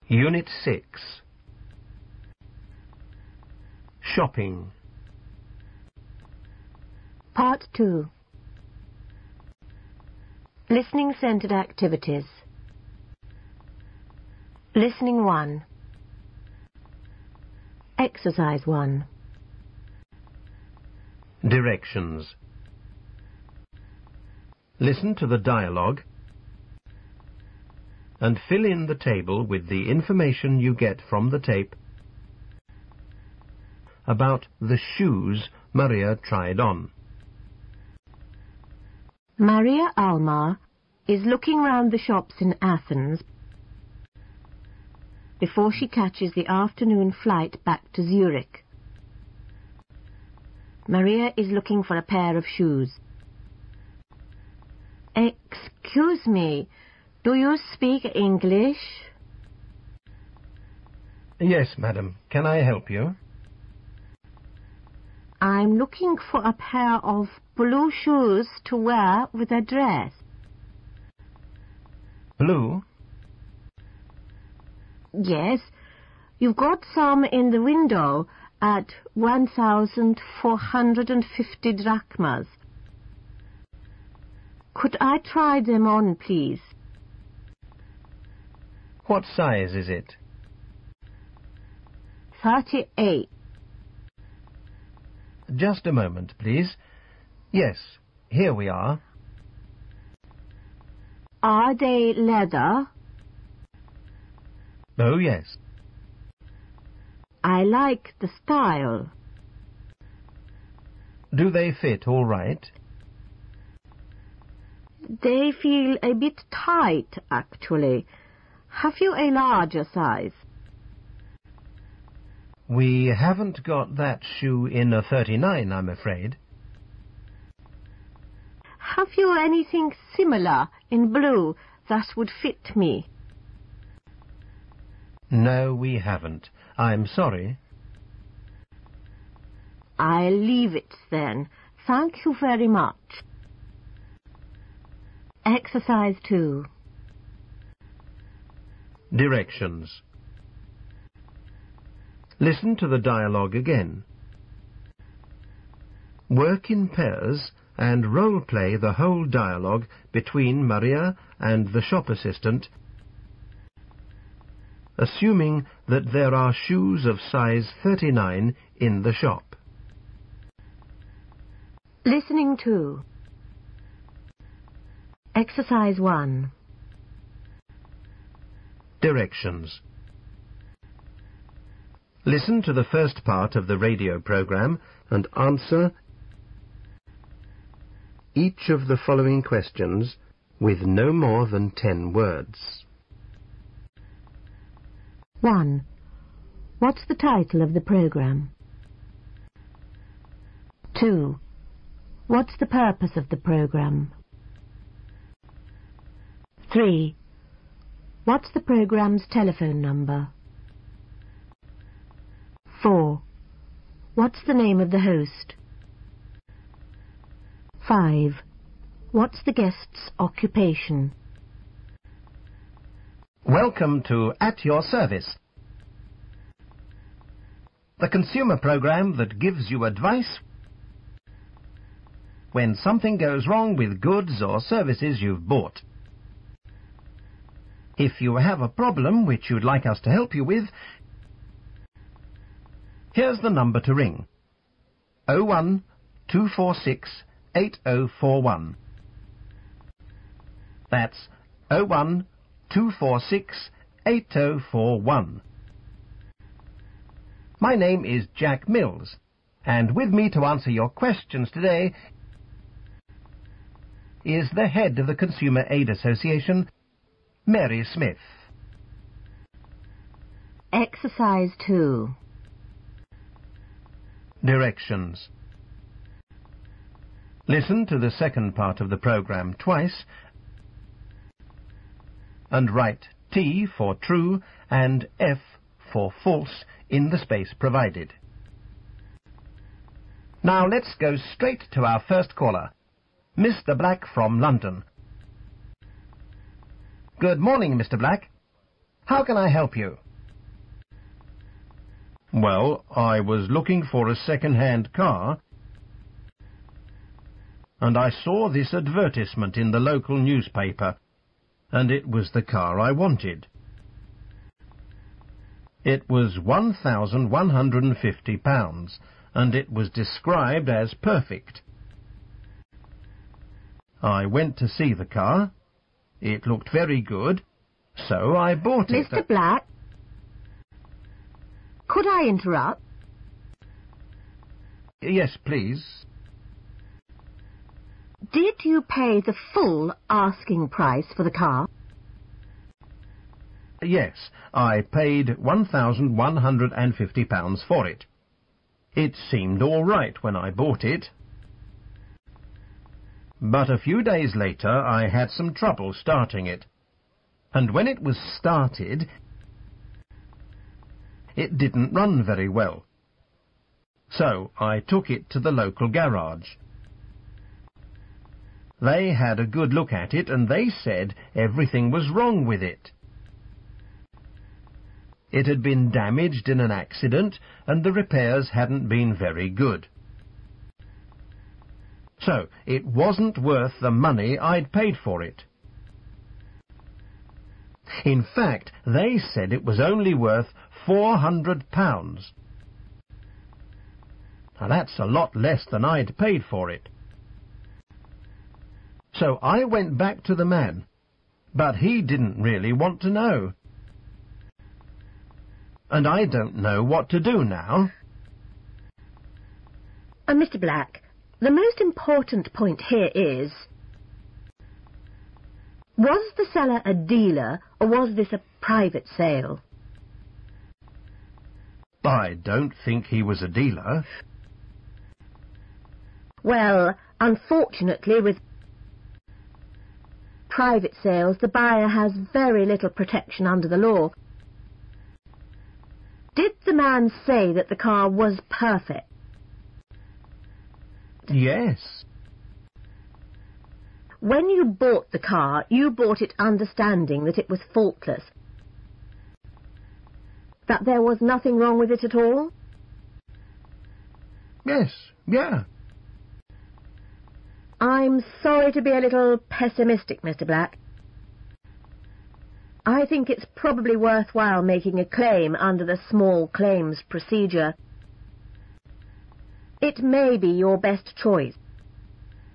Unit 6. Shopping. Part 2. Listening-centered activities. Listening 1. Exercise 1. Directions. Listen to the dialogue and fill in the table with the information you get from the tape about the shoes Maria tried on. Maria Almar is looking round the shops in Athens before she catches the afternoon flight back to Zurich. Maria is looking for a pair of shoes. Excuse me, do you speak English? Yes, madam. Can I help you? I'm looking for a pair of blue shoes to wear with a dress. Blue? Yes, you've got some in the window at 1,450 drachmas. Could I try them on, please? What size is it? 38. Just a moment, please. Yes, here we are. Are they leather? Oh, yes. I like the style. Do they fit all right? They feel a bit tight, actually. Have you a larger size? We haven't got that shoe in a 39, I'm afraid. Have you anything similar in blue that would fit me? No, we haven't. I'm sorry. I'll leave it then. Thank you very much. Exercise 2. Directions. Listen to the dialogue again. Work in pairs and role-play the whole dialogue between Maria and the shop assistant, assuming that there are shoes of size 39 in the shop. Listening 2. Exercise 1. Directions. Listen to the first part of the radio program and answer each of the following questions with no more than 10 words. 1. What's the title of the program? 2. What's the purpose of the program? 3. What's the program's telephone number? 4. What's the name of the host? 5. What's the guest's occupation? Welcome to At Your Service, the consumer program that gives you advice when something goes wrong with goods or services you've bought. If you have a problem which you'd like us to help you with, here's the number to ring. 01 246 8041. That's 01 246 8041. My name is Jack Mills, and with me to answer your questions today is the head of the Consumer Aid Association, Mary Smith. Exercise 2. Directions. Listen to the second part of the program twice and write T for true and F for false in the space provided. Now let's go straight to our first caller, Mr. Black from London. Good morning, Mr. Black. How can I help you? Well, I was looking for a second-hand car, and I saw this advertisement in the local newspaper, and it was the car I wanted. It was £1,150, and it was described as perfect. I went to see the car. It looked very good, so I bought it. Mr. Black, could I interrupt? Yes, please. Did you pay the full asking price for the car? Yes, I paid £1,150 for it. It seemed all right when I bought it. But a few days later I had some trouble starting it. And when it was started, it didn't run very well. So I took it to the local garage. They had a good look at it and they said everything was wrong with it. It had been damaged in an accident and the repairs hadn't been very good. So it wasn't worth the money I'd paid for it. In fact, they said it was only worth £400. Now that's a lot less than I'd paid for it. So I went back to the man, but he didn't really want to know. And I don't know what to do now. Mr. Black, the most important point here is, was the seller a dealer or was this a private sale? I don't think he was a dealer. Well, unfortunately, with private sales, the buyer has very little protection under the law. Did the man say that the car was perfect? Yes. When you bought the car, you bought it understanding that it was faultless, that there was nothing wrong with it at all? Yes, yeah. I'm sorry to be a little pessimistic, Mr. Black. I think it's probably worthwhile making a claim under the small claims procedure. It may be your best choice.